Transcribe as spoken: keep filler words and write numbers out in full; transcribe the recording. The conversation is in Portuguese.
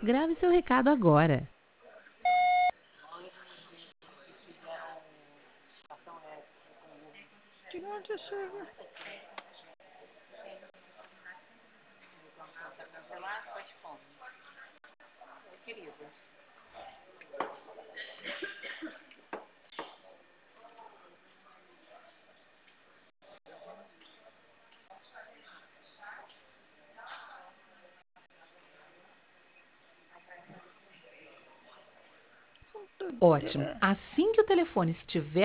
Grave seu recado agora. Ótimo. Assim que o telefone estiver